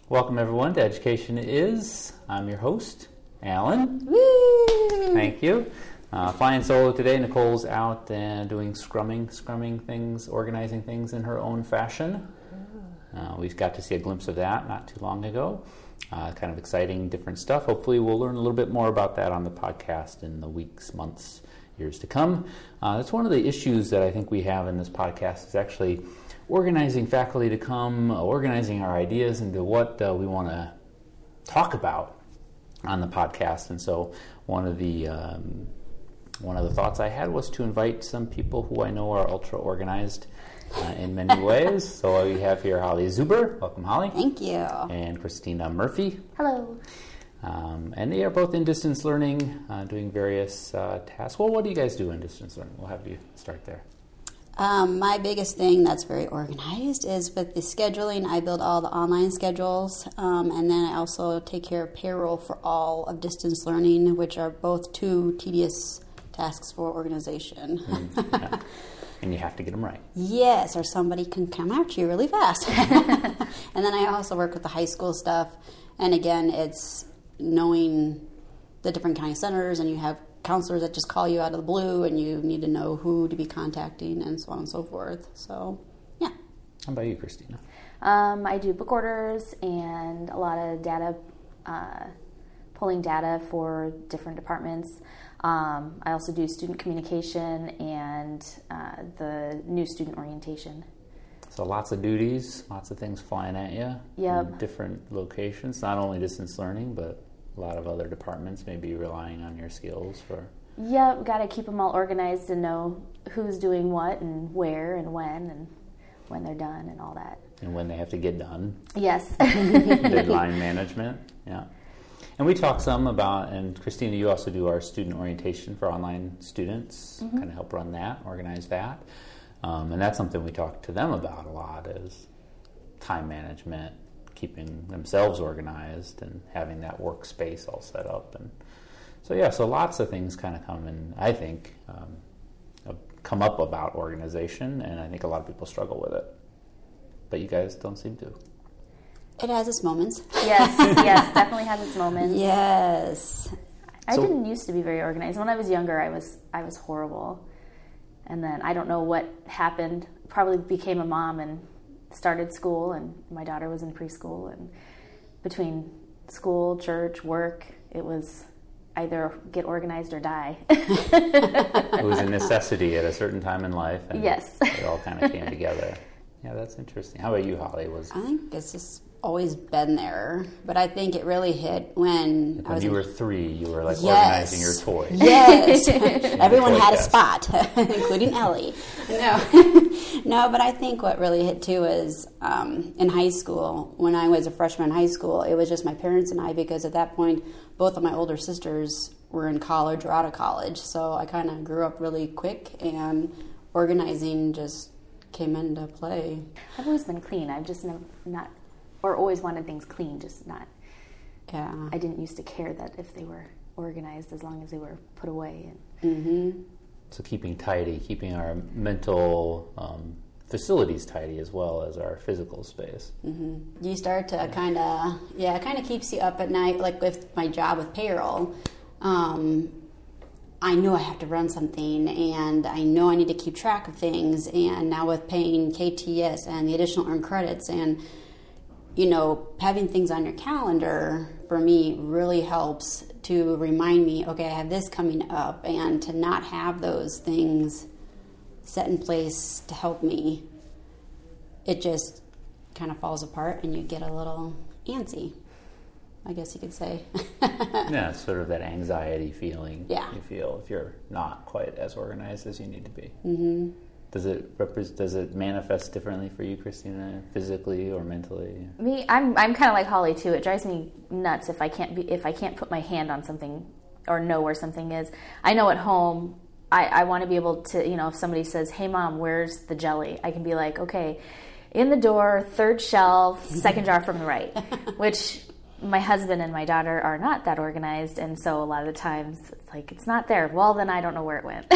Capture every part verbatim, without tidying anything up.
Welcome everyone to Education Is. I'm your host, Alan. Woo! Thank you. Uh, flying solo today. Nicole's out and doing scrumming, scrumming things, organizing things in her own fashion. Uh, we've got to see a glimpse of that not too long ago. Uh, kind of exciting, different stuff. Hopefully we'll learn a little bit more about that on the podcast in the weeks, months, years to come. Uh, that's one of the issues that I think we have in this podcast is actually organizing faculty to come, uh, organizing our ideas into what uh, we want to talk about on the podcast. And so one of the um, one of the thoughts I had was to invite some people who I know are ultra organized uh, in many ways. So we have here Holly Zuber. Welcome, Holly. Thank you. And Christina Murphy. Hello. Um, and they are both in distance learning, uh, doing various uh, tasks. Well, what do you guys do in distance learning? We'll have you start there. Um, my biggest thing that's very organized is with the scheduling. I build all the online schedules, um, and then I also take care of payroll for all of distance learning, which are both two tedious tasks for organization. Mm, yeah. And you have to get them right. Yes, or somebody can come at you really fast. And then I also work with the high school stuff, and again, it's knowing the different county centers, and you have counselors that just call you out of the blue, and you need to know who to be contacting, and so on and so forth. So, yeah. How about you, Christina? Um, I do book orders and a lot of data, uh, pulling data for different departments. Um, I also do student communication and uh, the new student orientation. So lots of duties, lots of things flying at you. Yep. In different locations, not only distance learning, but a lot of other departments may be relying on your skills for... Yep, got to keep them all organized and know who's doing what and where and when and when they're done and all that. And when they have to get done. Yes. Deadline management, yeah. And we talk some about, and Christina, you also do our student orientation for online students, mm-hmm. kind of help run that, organize that. Um, and that's something we talk to them about a lot is time management, keeping themselves organized and having that workspace all set up. And so, yeah, so lots of things kind of come in, I think, um, come up about organization, and I think a lot of people struggle with it. But you guys don't seem to. It has its moments. Yes, yes, definitely has its moments. Yes. I So, didn't used to be very organized. When I was younger, I was I was horrible. And then I don't know what happened. Probably became a mom and started school, and my daughter was in preschool. And between school, church, work, it was either get organized or die. It was a necessity at a certain time in life. And yes. It all kind of came together. Yeah, that's interesting. How about you, Holly? Was I think it's just always been there, but I think it really hit when, when I was you in, were three, you were like yes, organizing your toys. Yes, everyone toy had a chest. spot, including Ellie. No, no, but I think what really hit too is um, in high school. When I was a freshman in high school, it was just my parents and I, because at that point, both of my older sisters were in college or out of college. So I kind of grew up really quick, and organizing just came into play. I've always been clean. I've just never, not, or always wanted things clean, just not. Yeah. I didn't used to care that if they were organized as long as they were put away. And Mm-hmm. So keeping tidy, keeping our mental um, facilities tidy as well as our physical space. Mm-hmm. You start to kind of, yeah, it kind of keeps you up at night, like with my job with payroll. Um, I know I have to run something, and I know I need to keep track of things, and now with paying K T S and the additional earned credits, and, you know, having things on your calendar, for me, really helps to remind me, okay, I have this coming up, and to not have those things set in place to help me, it just kind of falls apart, and you get a little antsy, I guess you could say. Yeah, it's sort of that anxiety feeling Yeah. you feel if you're not quite as organized as you need to be. Mm-hmm. Does it repre- does it manifest differently for you, Christina, physically or mentally? me, I'm I'm kind of like Holly too. It drives me nuts if I can't be if I can't put my hand on something or know where something is. I know at home. I, I want to be able to, you know, if somebody says, "Hey, Mom, where's the jelly?" I can be like, "Okay, in the door, third shelf, second jar from the right," which my husband and my daughter are not that organized, and so a lot of the times it's like, it's not there. Well, then I don't know where it went.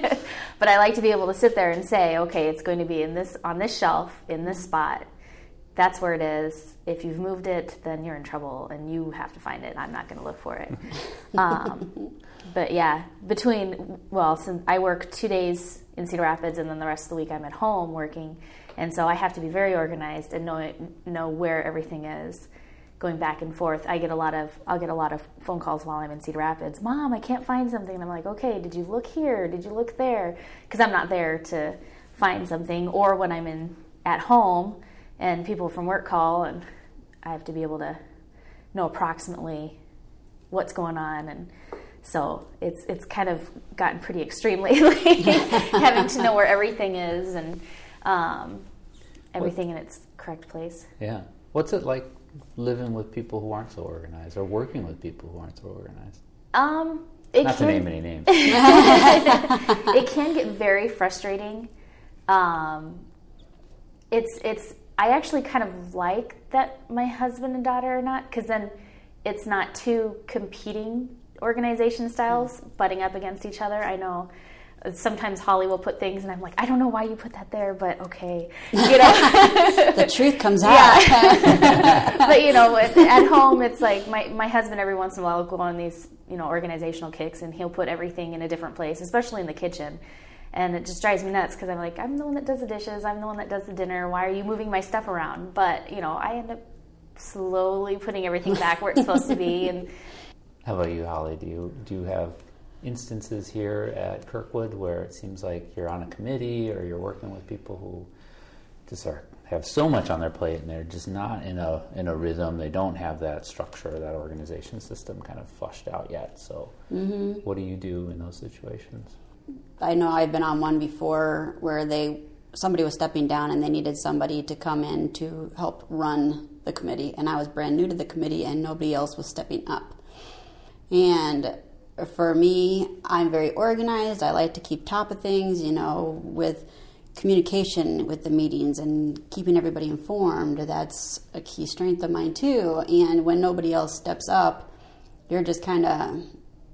But I like to be able to sit there and say, okay, it's going to be in this on this shelf, in this spot, that's where it is. If you've moved it, then you're in trouble and you have to find it. I'm not going to look for it. um, but yeah, between, well, since I work two days in Cedar Rapids and then the rest of the week I'm at home working. And so I have to be very organized and know know where everything is going back and forth. I get a lot of, I'll get a lot of phone calls while I'm in Cedar Rapids. Mom, I can't find something. And I'm like, okay, did you look here? Did you look there? Because I'm not there to find something. Or when I'm in at home, and people from work call, and I have to be able to know approximately what's going on. And so it's it's kind of gotten pretty extreme lately, having to know where everything is and um, everything what, in its correct place. Yeah. What's it like living with people who aren't so organized, or working with people who aren't so organized? Um, it Not can, to name any names. It can get very frustrating. Um, it's it's. I actually kind of like that my husband and daughter are not, because then it's not two competing organization styles butting up against each other. I know sometimes Holly will put things and I'm like, I don't know why you put that there, but okay. You know? The truth comes out. Yeah. But, you know, at, at home, it's like my, my husband every once in a while will go on these, you know, organizational kicks, and he'll put everything in a different place, especially in the kitchen. And it just drives me nuts because I'm like, I'm the one that does the dishes. I'm the one that does the dinner. Why are you moving my stuff around? But, you know, I end up slowly putting everything back where it's supposed to be. And how about you, Holly? Do you do you have instances here at Kirkwood where it seems like you're on a committee or you're working with people who just are have so much on their plate and they're just not in a in a rhythm? They don't have that structure, that organization system kind of flushed out yet. So mm-hmm. What do you do in those situations? I know I've been on one before where they somebody was stepping down and they needed somebody to come in to help run the committee, and I was brand new to the committee and nobody else was stepping up. And for me, I'm very organized. I like to keep top of things, you know, with communication with the meetings and keeping everybody informed. That's a key strength of mine too. And when nobody else steps up, you're just kind of,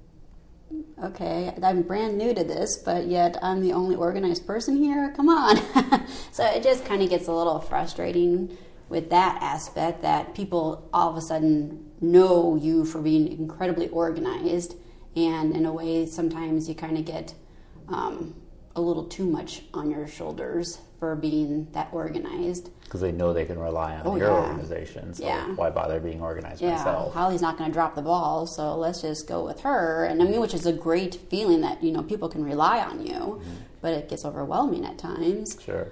okay, I'm brand new to this, but yet I'm the only organized person here. Come on. So it just kind of gets a little frustrating with that aspect, that people all of a sudden know you for being incredibly organized, and in a way sometimes you kind of get um, a little too much on your shoulders for being that organized. Because they know they can rely on oh, your yeah. organization, so yeah. why bother being organized yeah. myself? Holly's not going to drop the ball, so let's just go with her. And I mean, which is a great feeling that, you know, people can rely on you, mm-hmm. but it gets overwhelming at times. Sure.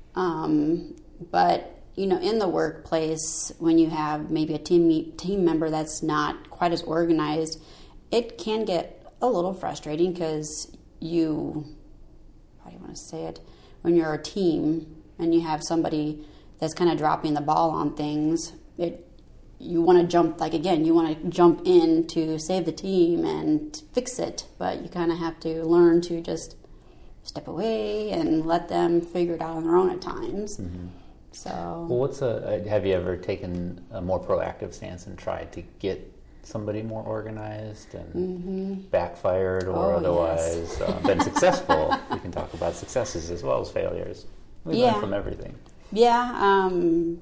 Um, but, you know, in the workplace, when you have maybe a team team member that's not quite as organized, it can get a little frustrating because you, how do you want to say it, when you're a team and you have somebody that's kind of dropping the ball on things, it you want to jump, like again, you want to jump in to save the team and fix it, but you kind of have to learn to just step away and let them figure it out on their own at times. Mm-hmm. So, well, what's a? Have you ever taken a more proactive stance and tried to get somebody more organized and mm-hmm. backfired or oh, otherwise yes. uh, been successful? We can talk about successes as well as failures. We yeah. learn from everything. Yeah, um,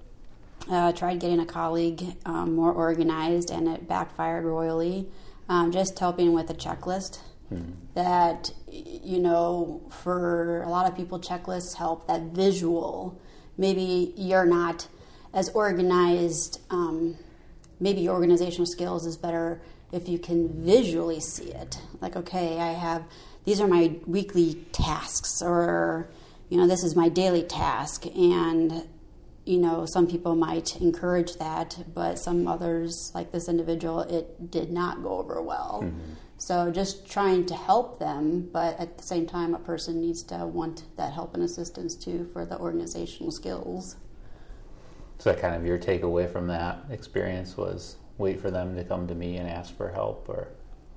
uh, tried getting a colleague um, more organized, and it backfired royally. Um, just helping with a checklist. Mm-hmm. That, you know, for a lot of people, checklists help that visual. Maybe you're not as organized. Um, maybe your organizational skills is better if you can visually see it. Like, okay, I have, these are my weekly tasks, or, you know, this is my daily task. And, you know, some people might encourage that, but some others, like this individual, it did not go over well. Mm-hmm. So just trying to help them, but at the same time, a person needs to want that help and assistance too for the organizational skills. So that kind of your takeaway from that experience was wait for them to come to me and ask for help, or?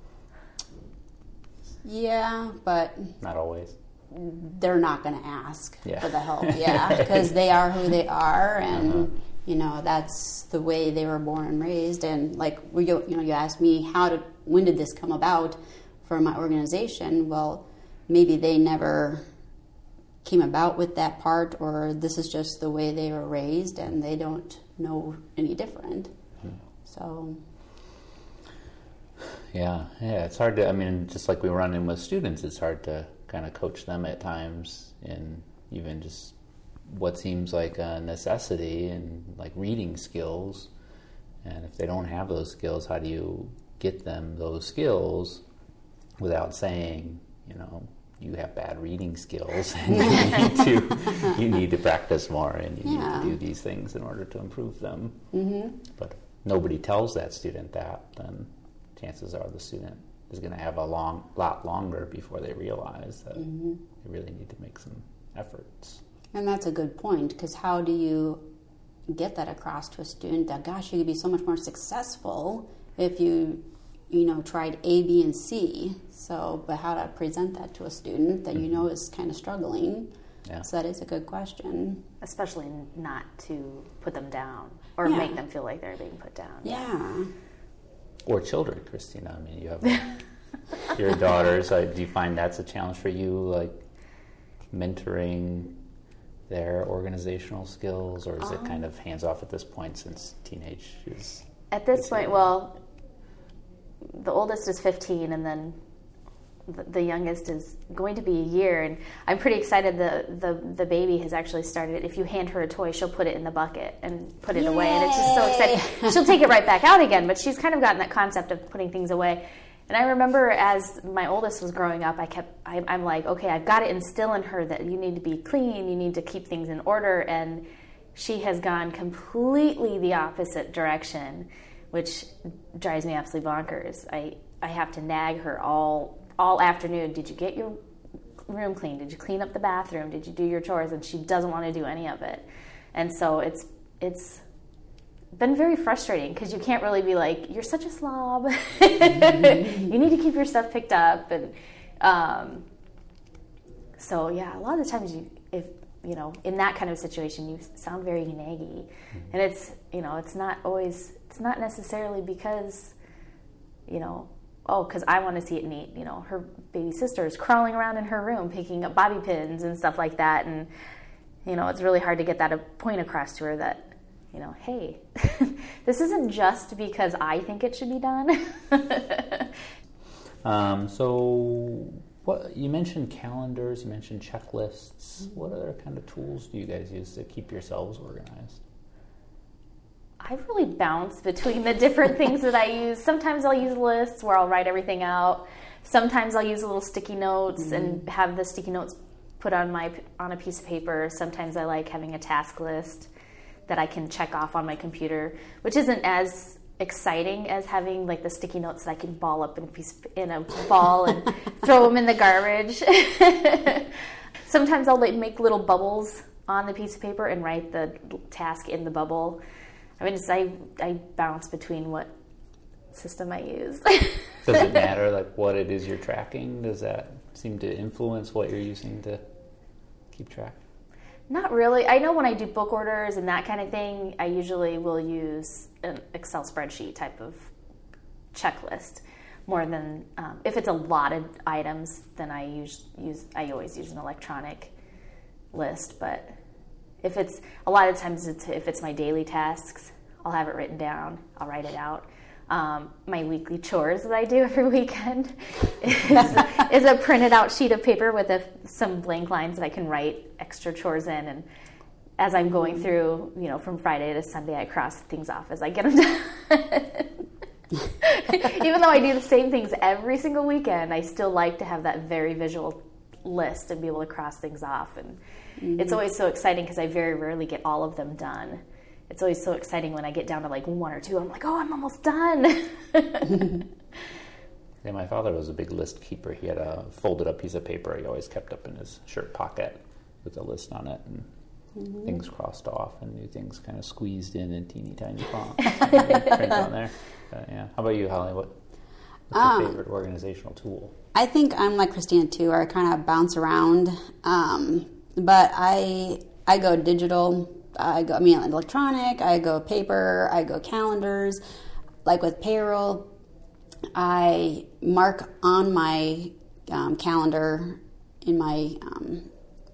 Yeah, but not always. They're not going to ask yeah. for the help, yeah, because they are who they are, and uh-huh. you know, that's the way they were born and raised. And like you, you know, you asked me how did when did this come about for my organization? Well, maybe they never came about with that part, or this is just the way they were raised and they don't know any different. Mm-hmm. So... Yeah, yeah, it's hard to, I mean, just like we run in with students, it's hard to kind of coach them at times in even just what seems like a necessity and like reading skills. And if they don't have those skills, how do you get them those skills without saying, you know, you have bad reading skills and you need to, you need to practice more and you yeah. need to do these things in order to improve them. Mm-hmm. But if nobody tells that student that, then chances are the student is going to have a long, lot longer before they realize that mm-hmm. they really need to make some efforts. And that's a good point, because how do you get that across to a student that, gosh, you could be so much more successful if you, you know, tried A, B, and C. So, but how to present that to a student that mm-hmm. you know is kind of struggling. Yeah. So that is a good question. Especially not to put them down or yeah. make them feel like they're being put down. Yeah. Or children, Christina. I mean, you have your daughters. Uh, do you find that's a challenge for you, like mentoring their organizational skills, or is um, it kind of hands off at this point since teenage is? At this point, well, the oldest is fifteen, and then the, the youngest is going to be a year. And I'm pretty excited. The, the the baby has actually started. If you hand her a toy, she'll put it in the bucket and put it Yay. away, and it's just so exciting. She'll take it right back out again. But she's kind of gotten that concept of putting things away. And I remember as my oldest was growing up, I kept, I, I'm like, okay, I've got to instill in her that you need to be clean, you need to keep things in order. And she has gone completely the opposite direction, which drives me absolutely bonkers. I, I have to nag her all all afternoon. Did you get your room clean? Did you clean up the bathroom? Did you do your chores? And she doesn't want to do any of it. And so it's it's been very frustrating, because you can't really be like, you're such a slob. You need to keep your stuff picked up. And um, so, yeah, a lot of the times, you, if you know, in that kind of situation, you sound very naggy. And it's, you know, it's not always, it's not necessarily because, you know, oh, because I want to see it neat. You know, her baby sister is crawling around in her room picking up bobby pins and stuff like that. And, you know, it's really hard to get that point across to her that, you know, hey, this isn't just because I think it should be done. um, so what you mentioned calendars, you mentioned checklists. What other kind of tools do you guys use to keep yourselves organized? I really bounce between the different things that I use. Sometimes I'll use lists where I'll write everything out. Sometimes I'll use little sticky notes mm-hmm. and have the sticky notes put on my on a piece of paper. Sometimes I like having a task list that I can check off on my computer, which isn't as exciting as having like the sticky notes that I can ball up in a piece in a ball and throw them in the garbage. Sometimes I'll like make little bubbles on the piece of paper and write the task in the bubble. I mean, just, I I bounce between what system I use. Does it matter like what it is you're tracking? Does that seem to influence what you're using to keep track? Not really. I know when I do book orders and that kind of thing, I usually will use an Excel spreadsheet type of checklist more than um, if it's a lot of items. Then I use use I always use an electronic list. But if it's a lot of times, it's, if it's my daily tasks, I'll have it written down. I'll write it out. Um, my weekly chores that I do every weekend is, is a printed out sheet of paper with a, some blank lines that I can write extra chores in. And as I'm going through, you know, from Friday to Sunday, I cross things off as I get them done. Even though I do the same things every single weekend, I still like to have that very visual list and be able to cross things off. And mm-hmm. it's always so exciting because I very rarely get all of them done. It's always so exciting when I get down to like one or two. I'm like, oh, I'm almost done. Yeah, my father was a big list keeper. He had a folded up piece of paper he always kept up in his shirt pocket with a list on it, and mm-hmm. things crossed off and new things kind of squeezed in in teeny tiny font. Print on there. But, yeah. How about you, Holly? What, what's um, your favorite organizational tool? I think I'm like Christina too. I kind of bounce around, um, but I I go digital. I go, I mean, electronic, I go paper, I go calendars. Like with payroll, I mark on my um, calendar in my um,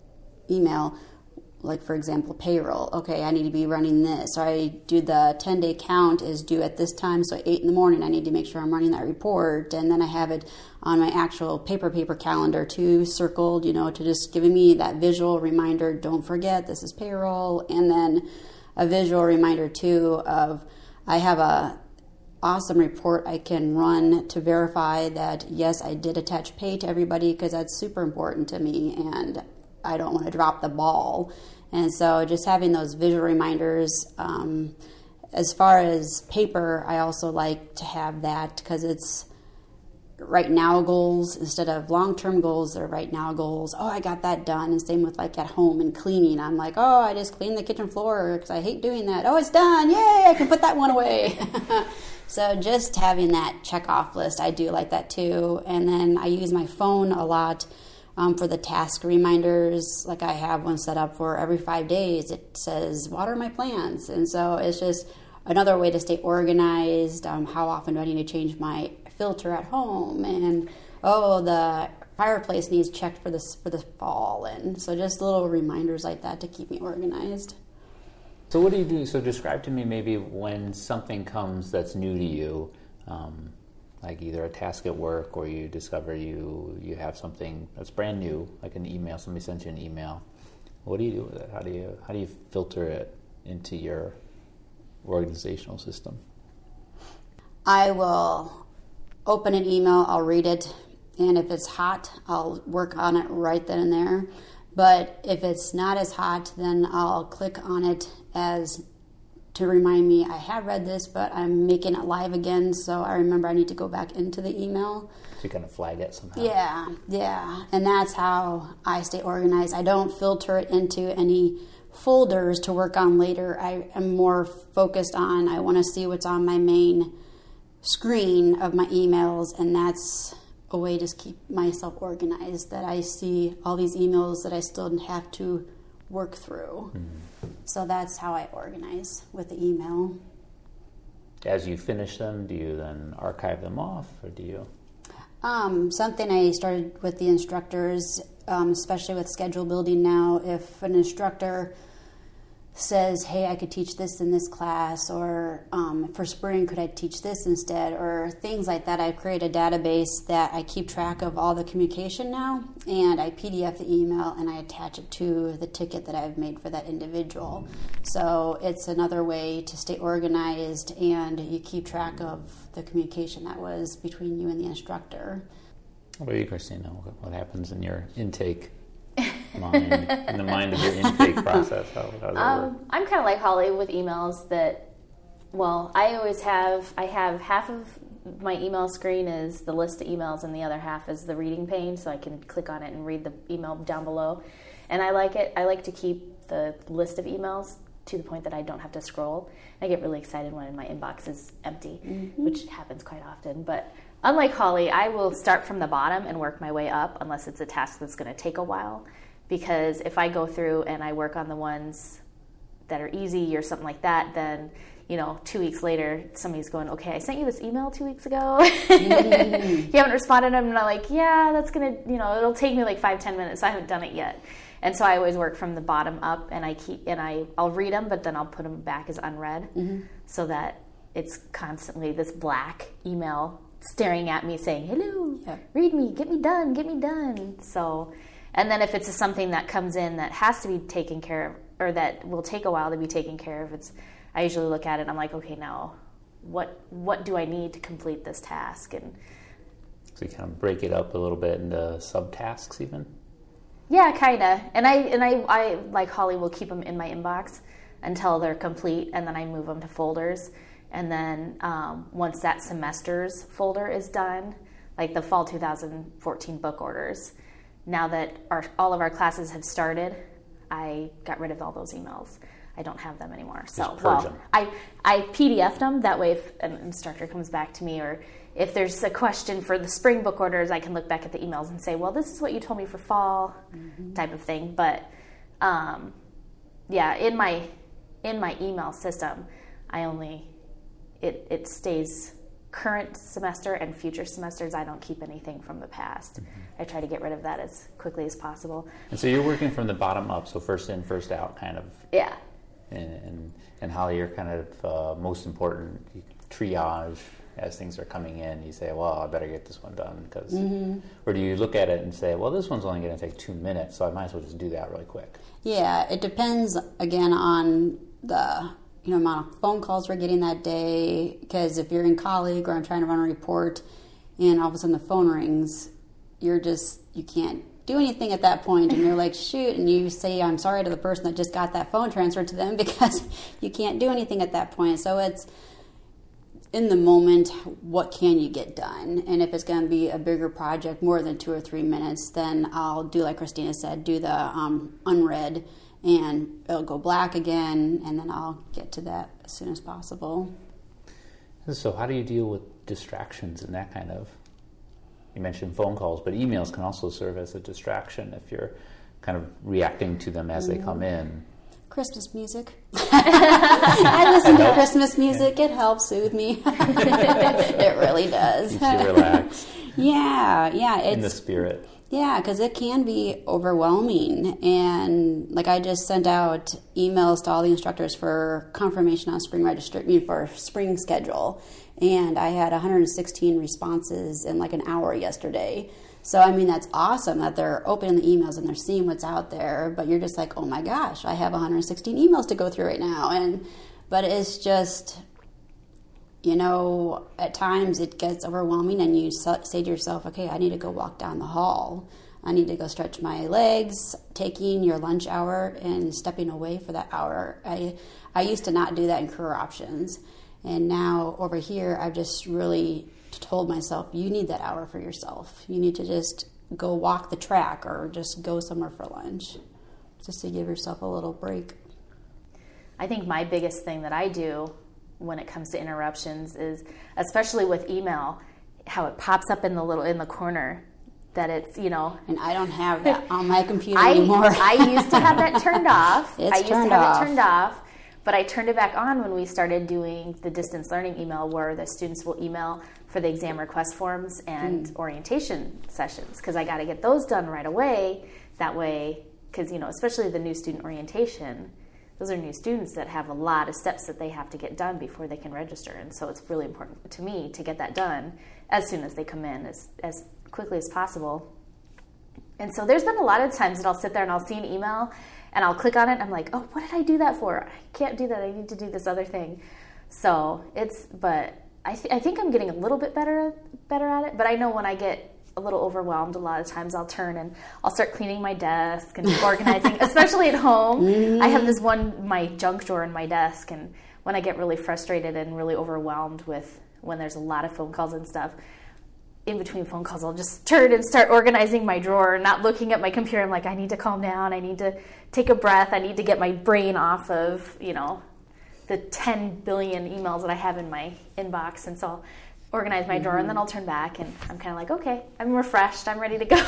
email, like for example, payroll. Okay, I need to be running this. So I do the ten-day count is due at this time, so at eight in the morning I need to make sure I'm running that report, and then I have it on my actual paper paper calendar too, circled, you know, to just giving me that visual reminder, don't forget this is payroll, and then a visual reminder too of I have a awesome report I can run to verify that yes, I did attach pay to everybody, because that's super important to me and I don't want to drop the ball. And so just having those visual reminders. Um, as far as paper, I also like to have that because it's right now goals instead of long-term goals. They're right now goals. Oh, I got that done. And same with like at home and cleaning. I'm like, oh, I just cleaned the kitchen floor because I hate doing that. Oh, it's done. Yay, I can put that one away. So just having that check-off list, I do like that too. And then I use my phone a lot um, for the task reminders. Like I have one set up for every five days. It says, water my plants. And so it's just another way to stay organized. Um, how often do I need to change my filter at home? And, oh, the fireplace needs checked for this for the fall. And so just little reminders like that to keep me organized. So what do you do? So describe to me maybe when something comes that's new to you, um, like either a task at work or you discover you you have something that's brand new, like an email, somebody sent you an email. What do you do with it? How do you how do you filter it into your organizational system? I will open an email, I'll read it, and if it's hot, I'll work on it right then and there. But if it's not as hot, then I'll click on it as to remind me I have read this, but I'm making it live again, so I remember I need to go back into the email. So you kind of flag it somehow. Yeah, yeah. And that's how I stay organized. I don't filter it into any folders to work on later. I am more focused on, I want to see what's on my main screen of my emails, and that's a way to keep myself organized, that I see all these emails that I still have to work through. Mm-hmm. So that's how I organize with the email. As you finish them, do you then archive them off, or do you? Um, something I started with the instructors, um, especially with schedule building now, if an instructor says, hey, I could teach this in this class, or um, for spring, could I teach this instead, or things like that. I create a database that I keep track of all the communication now, and I P D F the email, and I attach it to the ticket that I've made for that individual. So it's another way to stay organized, and you keep track of the communication that was between you and the instructor. What about you, Christina? What happens in your intake mind, in the mind of your intake process? How, how does that um, work? I'm kind of like Holly with emails that, well, I always have, I have half of my email screen is the list of emails and the other half is the reading pane, so I can click on it and read the email down below. And I like it. I like to keep the list of emails to the point that I don't have to scroll. I get really excited when my inbox is empty, mm-hmm. which happens quite often. But unlike Holly, I will start from the bottom and work my way up unless it's a task that's going to take a while. Because if I go through and I work on the ones that are easy or something like that, then, you know, two weeks later, somebody's going, okay, I sent you this email two weeks ago. Mm. You haven't responded. And I'm like, yeah, that's going to, you know, it'll take me like five, ten minutes. I haven't done it yet. And so I always work from the bottom up, and I keep, and I, I'll read them, but then I'll put them back as unread, mm-hmm. so that it's constantly this black email staring at me saying, hello, yeah. read me, get me done, get me done. So, and then if it's something that comes in that has to be taken care of, or that will take a while to be taken care of, it's, I usually look at it and I'm like, okay, now what, what do I need to complete this task? And so you kind of break it up a little bit into subtasks even? Yeah, kind of. And I, and I, I, like Holly, will keep them in my inbox until they're complete, and then I move them to folders. And then um, once that semester's folder is done, like the fall two thousand fourteen book orders, now that our, all of our classes have started, I got rid of all those emails. I don't have them anymore. So, Just purge well, them. I, I P D F'd them. That way if an instructor comes back to me, or if there's a question for the spring book orders, I can look back at the emails and say, well, this is what you told me for fall, mm-hmm. type of thing. But um, yeah, in my in my email system, I only, it, it stays current semester and future semesters, I don't keep anything from the past. Mm-hmm. I try to get rid of that as quickly as possible. And so you're working from the bottom up, so first in, first out kind of. Yeah. And and, and how you're kind of uh, most important triage as things are coming in. You say, well, I better get this one done because, mm-hmm. or do you look at it and say, well, this one's only going to take two minutes, so I might as well just do that really quick. Yeah, it depends again on the you know amount of phone calls we're getting that day. Because if you're in colleague or I'm trying to run a report, and all of a sudden the phone rings, you're just you can't do anything at that point, and you're like, shoot, and you say I'm sorry to the person that just got that phone transferred to them because you can't do anything at that point. So it's in the moment, what can you get done? And if it's going to be a bigger project, more than two or three minutes, then I'll do like Christina said, do the um, unread, and it'll go black again, and then I'll get to that as soon as possible. So how do you deal with distractions and that kind of, you mentioned phone calls, but emails can also serve as a distraction if you're kind of reacting to them as mm. they come in. Christmas music. I listen to Christmas music. Yeah. It helps soothe me. It really does. Keeps you relax. Yeah, yeah. It's, in the spirit. Yeah, because it can be overwhelming. And like I just sent out emails to all the instructors for confirmation on spring register, I mean, for spring schedule. And I had one hundred sixteen responses in like an hour yesterday. So, I mean, that's awesome that they're opening the emails and they're seeing what's out there. But you're just like, oh, my gosh, I have one hundred sixteen emails to go through right now. And But it's just, you know, at times it gets overwhelming and you say to yourself, okay, I need to go walk down the hall. I need to go stretch my legs, taking your lunch hour and stepping away for that hour. I, I used to not do that in career options. And now over here, I've just really told myself, you need that hour for yourself. You need to just go walk the track or just go somewhere for lunch, just to give yourself a little break. I think my biggest thing that I do when it comes to interruptions is, especially with email, how it pops up in the little in the corner. That it's, you know, and I don't have that on my computer I, anymore. I used to have that turned off. It's I used turned to have off. it turned off. But I turned it back on when we started doing the distance learning email, where the students will email for the exam request forms and mm. orientation sessions, because I got to get those done right away. That way, because, you know, especially the new student orientation, those are new students that have a lot of steps that they have to get done before they can register. And so it's really important to me to get that done as soon as they come in, as, as quickly as possible. And so there's been a lot of times that I'll sit there and I'll see an email and I'll click on it and I'm like, oh, what did I do that for? I can't do that. I need to do this other thing. So it's, but I, th- I think I'm getting a little bit better, better at it. But I know when I get a little overwhelmed, a lot of times I'll turn and I'll start cleaning my desk and organizing, especially at home. Mm-hmm. I have this one, my junk drawer in my desk. And when I get really frustrated and really overwhelmed with when there's a lot of phone calls and stuff, in between phone calls, I'll just turn and start organizing my drawer, not looking at my computer. I'm like, I need to calm down. I need to take a breath. I need to get my brain off of, you know, the ten billion emails that I have in my inbox. And so I'll organize my mm-hmm. drawer, and then I'll turn back, and I'm kind of like, okay, I'm refreshed. I'm ready to go.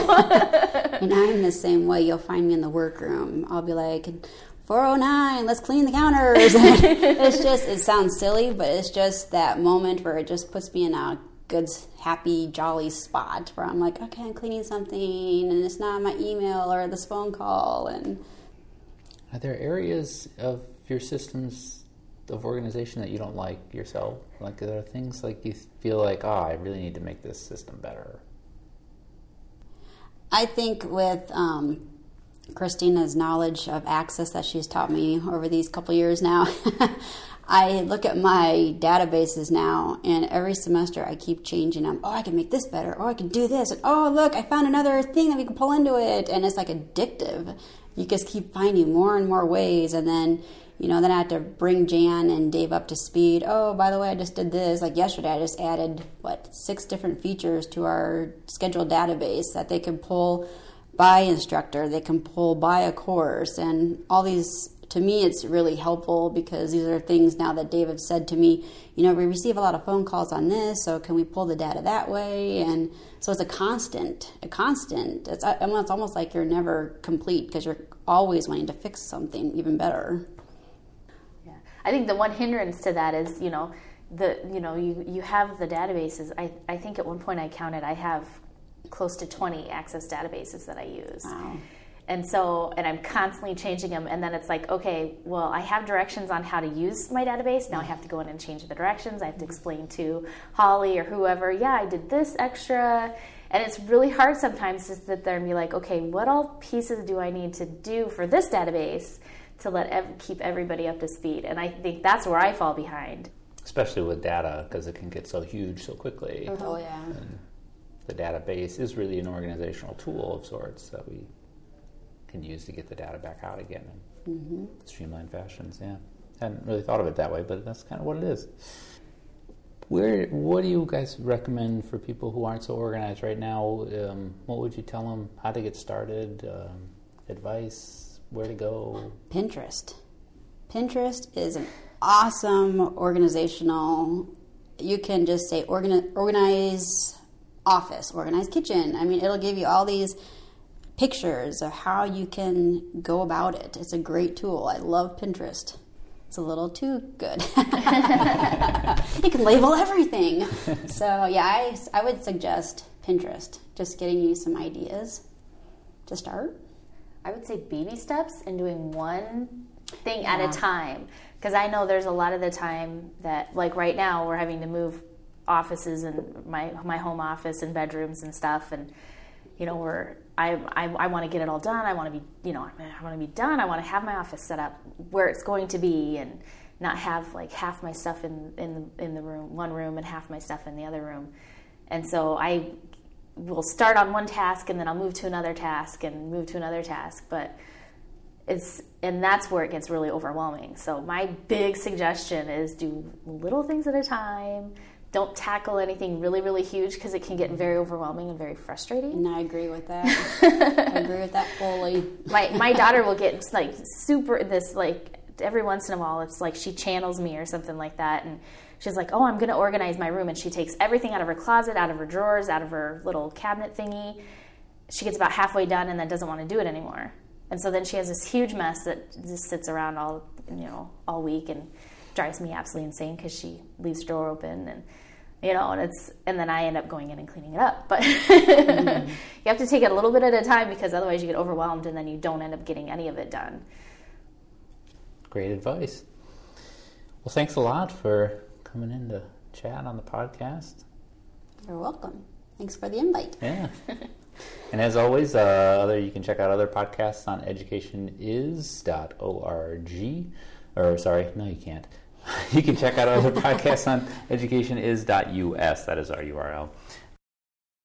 And I'm the same way. You'll find me in the workroom. I'll be like, four oh nine, let's clean the counters. It's just, it sounds silly, but it's just that moment where it just puts me in a good, happy, jolly spot where I'm like, okay, I'm cleaning something, and it's not my email or this phone call. And are there areas of your systems of organization that you don't like yourself? Like, are there things like you feel like, oh, I really need to make this system better? I think with um, Christina's knowledge of Access that she's taught me over these couple years now, I look at my databases now, and every semester I keep changing them. Oh, I can make this better. Oh, I can do this. And, oh, look, I found another thing that we can pull into it. And it's like addictive. You just keep finding more and more ways. And then, you know, then I have to bring Jan and Dave up to speed. Oh, by the way, I just did this. Like yesterday, I just added, what, six different features to our scheduled database that they can pull by instructor. They can pull by a course. And all these... To me, it's really helpful because these are things now that David said to me, you know, we receive a lot of phone calls on this, so can we pull the data that way? And so it's a constant, a constant. It's, I mean, it's almost like you're never complete because you're always wanting to fix something even better. Yeah, I think the one hindrance to that is, you know, the you know you, you have the databases. I, I think at one point I counted I have close to twenty Access databases that I use. Wow. And so, and I'm constantly changing them. And then it's like, okay, well, I have directions on how to use my database. Now I have to go in and change the directions. I have to explain to Holly or whoever, yeah, I did this extra. And it's really hard sometimes to sit there and be like, okay, what all pieces do I need to do for this database to let ev- keep everybody up to speed? And I think that's where I fall behind. Especially with data, because it can get so huge so quickly. Oh, yeah. And the database is really an organizational tool of sorts that we can use to get the data back out again in mm-hmm. streamlined fashions. Yeah, hadn't really thought of it that way, but that's kind of what it is. Where, what do you guys recommend for people who aren't so organized right now? Um, what would you tell them? How to get started? Um, advice? Where to go? Pinterest. Pinterest is an awesome organizational. You can just say organize, organize office, organize kitchen. I mean, it'll give you all these pictures of how you can go about it. It's a great tool. I love Pinterest. It's a little too good. You can label everything. So yeah, I, I would suggest Pinterest, just getting you some ideas to start. I would say baby steps and doing one thing Yeah. at a time. Because I know there's a lot of the time that, like right now, we're having to move offices and my my home office and bedrooms and stuff, and you know we're I I, I want to get it all done. I want to be you know I want to be done. I want to have my office set up where it's going to be, and not have like half my stuff in in the, in the room one room and half my stuff in the other room. And so I will start on one task and then I'll move to another task and move to another task, but it's and that's where it gets really overwhelming. So my big suggestion is do little things at a time. Don't tackle anything really, really huge because it can get very overwhelming and very frustrating. And I agree with that. I agree with that fully. My my daughter will get like super this like every once in a while. It's like she channels me or something like that, and she's like, "Oh, I'm going to organize my room," and she takes everything out of her closet, out of her drawers, out of her little cabinet thingy. She gets about halfway done and then doesn't want to do it anymore, and so then she has this huge mess that just sits around all you know all week and drives me absolutely insane because she leaves the door open and. You know, and it's and then I end up going in and cleaning it up. But mm-hmm. You have to take it a little bit at a time because otherwise you get overwhelmed and then you don't end up getting any of it done. Great advice. Well, thanks a lot for coming in to chat on the podcast. You're welcome. Thanks for the invite. Yeah. And as always, uh, other you can check out other podcasts on education is dot org. Or sorry, no, you can't. You can check out other podcasts on education is dot U S. That is our U R L.